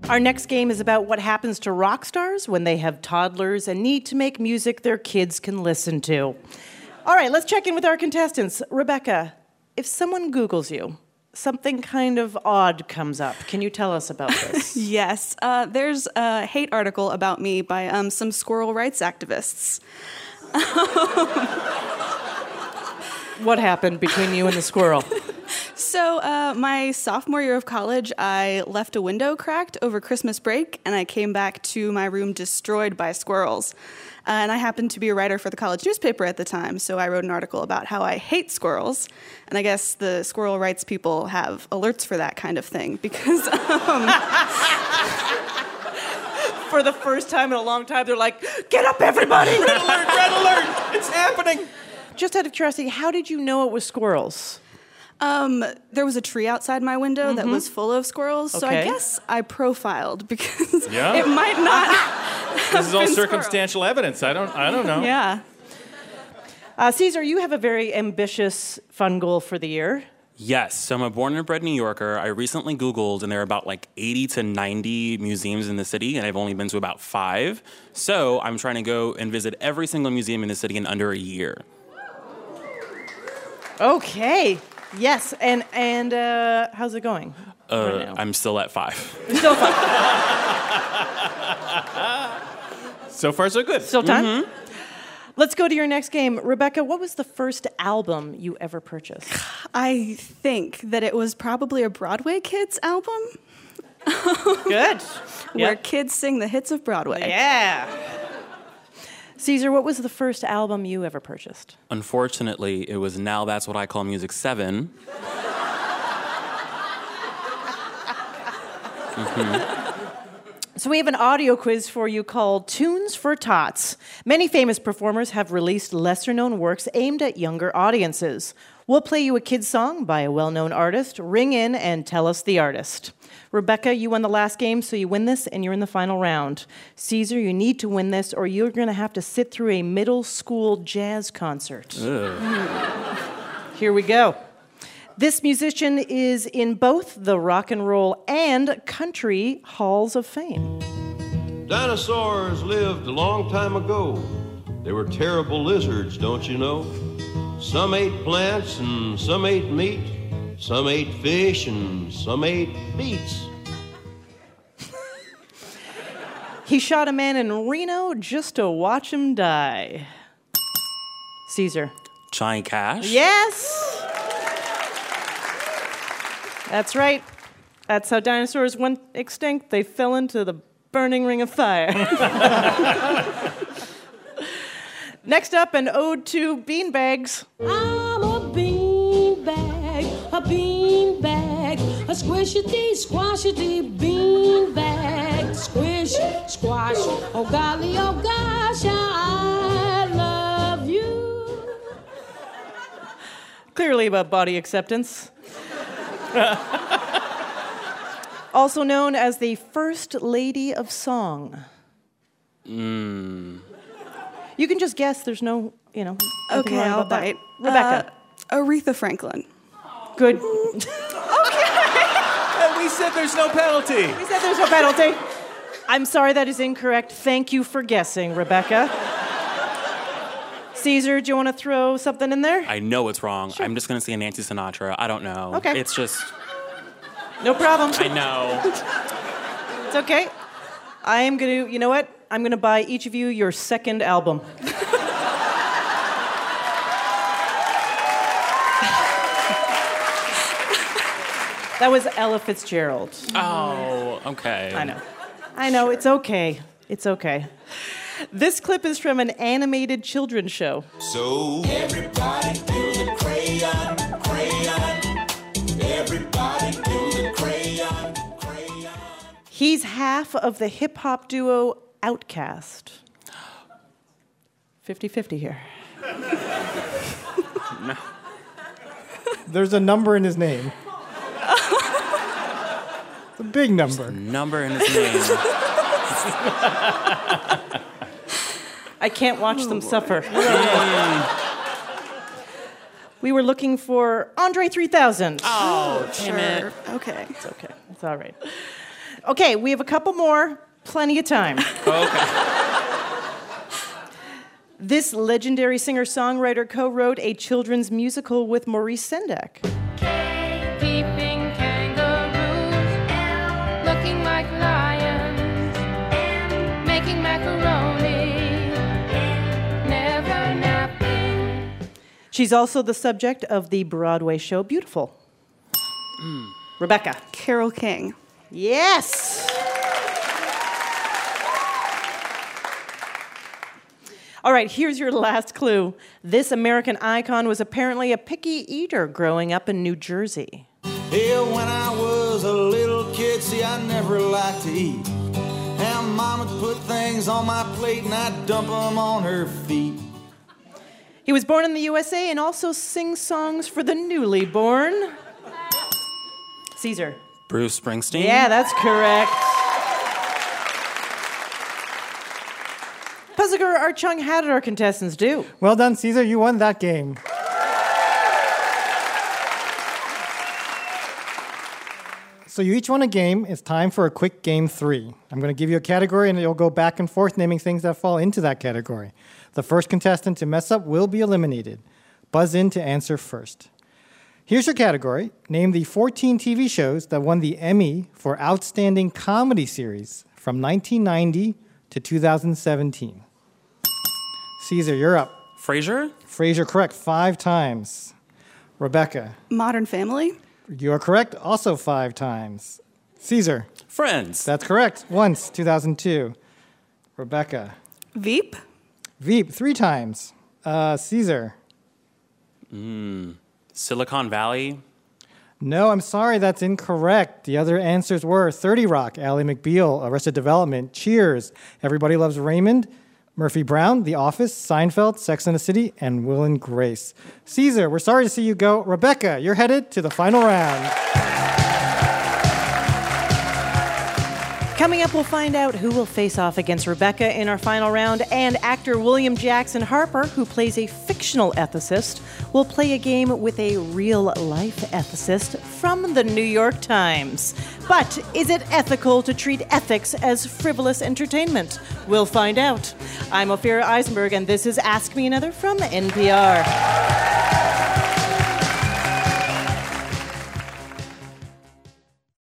Our next game is about what happens to rock stars when they have toddlers and need to make music their kids can listen to. All right, let's check in with our contestants. Rebecca, if someone Googles you, something kind of odd comes up. Can you tell us about this? Yes. There's a hate article about me by some squirrel rights activists. What happened between you and the squirrel? So my sophomore year of college, I left a window cracked over Christmas break, and I came back to my room destroyed by squirrels. And I happened to be a writer for the college newspaper at the time, so I wrote an article about how I hate squirrels. And I guess the squirrel rights people have alerts for that kind of thing, because... For the first time in a long time, they're like, get up, everybody! Red alert, red alert! It's happening! Just out of curiosity, how did you know it was squirrels? There was a tree outside my window that was full of squirrels, so I Okay. guess I profiled because Yeah. it might not. This is all been circumstantial evidence. I don't know. Yeah. Caesar, you have a very ambitious fun goal for the year. Yes, so I'm a born and bred New Yorker. I recently Googled, and there are about 80 to 90 museums in the city, and I've only been to about 5. So I'm trying to go and visit every single museum in the city in under a year. Okay. Yes, and how's it going? Right now? I'm still at 5. Still fun. So far, so good. Still time? Let's go to your next game. Rebecca, what was the first album you ever purchased? I think that it was probably a Broadway Kids album Good. where kids sing the hits of Broadway. Yeah. Caesar, what was the first album you ever purchased? Unfortunately, it was Now That's What I Call Music 7. So we have an audio quiz for you called Tunes for Tots. Many famous performers have released lesser-known works aimed at younger audiences. We'll play you a kid's song by a well-known artist. Ring in and tell us the artist. Rebecca, you won the last game, so you win this, and you're in the final round. Caesar, you need to win this, or you're going to have to sit through a middle school jazz concert. Here we go. This musician is in both the Rock and Roll and Country Halls of Fame. Dinosaurs lived a long time ago. They were terrible lizards, don't you know? Some ate plants and some ate meat. Some ate fish and some ate beets. He shot a man in Reno just to watch him die. Caesar. Johnny Cash? Yes! That's right. That's how dinosaurs went extinct. They fell into the burning ring of fire. Next up, an ode to beanbags. I'm a beanbag, a squishity, squashity beanbag. Squish, squash, oh golly, oh gosh, I love you. Clearly about body acceptance. Also known as the First Lady of Song. You can just guess. There's no, nothing Okay, wrong I'll about that. bite. Rebecca. Aretha Franklin. Good. We said there's no penalty. We said there's no penalty. I'm sorry, that is incorrect. Thank you for guessing, Rebecca. Caesar, do you want to throw something in there? I know it's wrong. I'm just going to say Nancy Sinatra. I don't know. Okay. It's just, No problem. I know. It's okay. I am going to, you know what? I'm going to buy each of you your second album. That was Ella Fitzgerald. Oh, okay. I know, it's okay. It's okay. This clip is from an animated children's show. So everybody do the crayon, crayon. Everybody do the crayon, crayon. He's half of the hip-hop duo Outkast. 50-50 here. No. There's a number in his name. It's a big number. Number in his name. I can't watch them suffer. We were looking for Andre 3000. Oh, damn it. Okay. It's okay. It's all right. Okay, we have a couple more. Plenty of time. Okay. This legendary singer-songwriter co-wrote a children's musical with Maurice Sendak. Peeping kangaroos, looking like lions, making macaroni, never napping. She's also the subject of the Broadway show Beautiful. Rebecca. Carole King. Yes! All right, here's your last clue. This American icon was apparently a picky eater growing up in New Jersey. Yeah, when I was a little kid, see, I never liked to eat. And Mama would put things on my plate and I'd dump them on her feet. He was born in the USA and also sings songs for the newly born. Caesar. Bruce Springsteen? Yeah, that's correct. Puziker, Archung, how did our contestants do? Well done, Caesar. You won that game. So you each won a game. It's time for a quick game 3. I'm going to give you a category, and you'll go back and forth naming things that fall into that category. The first contestant to mess up will be eliminated. Buzz in to answer first. Here's your category. Name the 14 TV shows that won the Emmy for Outstanding Comedy Series from 1990 to 2017. Caesar, you're up. Frasier? Frasier, correct, 5 times. Rebecca, Modern Family. you are correct, also 5 times. Caesar, Friends. that's correct, once, 2002. Rebecca, Veep. Veep, 3 times. Caesar, Silicon Valley. no, I'm sorry, that's incorrect. The other answers were 30 Rock, Ally McBeal, Arrested Development, Cheers, Everybody Loves Raymond, Murphy Brown, The Office, Seinfeld, Sex and the City, and Will and Grace. Caesar, we're sorry to see you go. Rebecca, you're headed to the final round. Coming up, we'll find out who will face off against Rebecca in our final round, and actor William Jackson Harper, who plays a fictional ethicist, will play a game with a real-life ethicist from the New York Times. But is it ethical to treat ethics as frivolous entertainment? We'll find out. I'm Ophira Eisenberg, and this is Ask Me Another from NPR.